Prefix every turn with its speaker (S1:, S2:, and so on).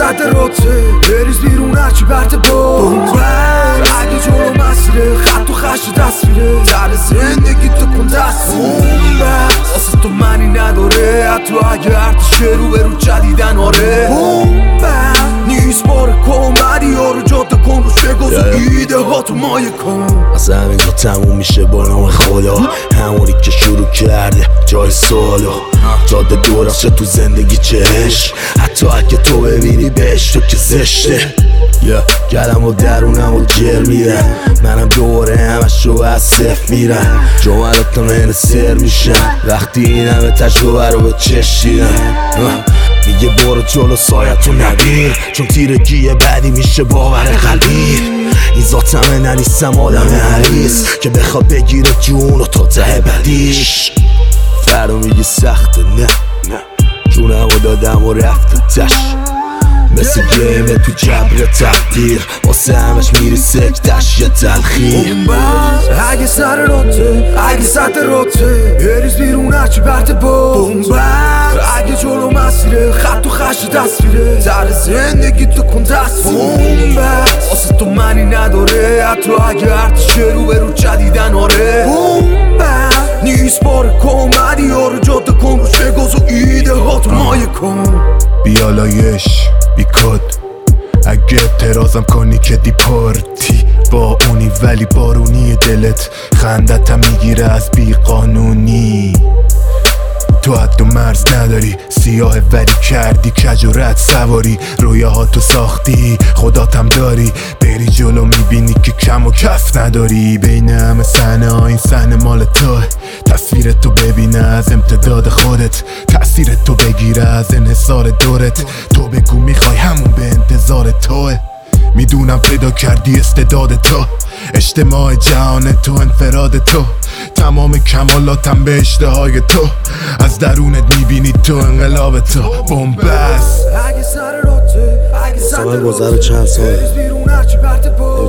S1: صد روته بریز بیرون هرچی برده بومبست اگه جلو مسیره خط و خش تصویره در زندگی تو کن دست بومبست واسه تو معنی نداره حتی اگه ارتش رو به رو جدیدن آره بومبست نیست بار کمدی ها رو جاده کن روش بگذار ایده ها تو مایه کن
S2: از همین جا تموم میشه با نام خدا همونی که شروع کرده جای سوالا جاده درسته تو زندگی چش حتی اگه تو ببینی بهش تو که زشته گلم و درونم و جر میرم منم دوباره همش رو از صفر میرم جملات من سر میشن وقتی این همه تجربه رو به چش دیدم میگه برو جلو سایتو نبیر چون تیرگی بعدی میشه باور قلبی این ذاتمه ننیستم آدم حریص که بخواد بگیره جون و تا ته بدیش فردا میگه سخته نه جونم رو دادم و رفت تش مثل گیمه تو جبر تقدیر واسه همش میری سکتش یه تلخیر
S1: اگه سر روته اگه سطح روته بریز بیرون هرچی برده بومبست اگه جلو مسیره خط و خش تصویره در زندگی تو کن دست بومبست واسه تو معنی نداره حتی اگه ارتش رو به رو جدیدن آره بومبست نیست بار کمدی ها رو جاده کن روش بگذار ایده ها تو مایه کن
S3: بیالایش بیکد اگه اعتراضم کنی که دیپارتی با اونی ولی بارونی دلت خندتم میگیره از بی قانونی تو حد و مرز نداری سیاه ولی کردی کج و رد سواری رویاهاتو ساختی خداتم داری بری جلو میبینی که کم و کف نداری بین همه صحنه ها این صحنه مال توه تصویر تو ببینه از امتداد خودت تأثیر تو بگیره از انحصار دورت تو بگو میخوای همون به انتظار توه میدونم پیدا کردی استعداد تو اجتماع جهان تو انفراد تو تمام کمالاتم به اشتهای تو از درونت میبینی تو انقلاب تو بومبست
S1: اگه سر روته اگه
S2: من گذره چند سال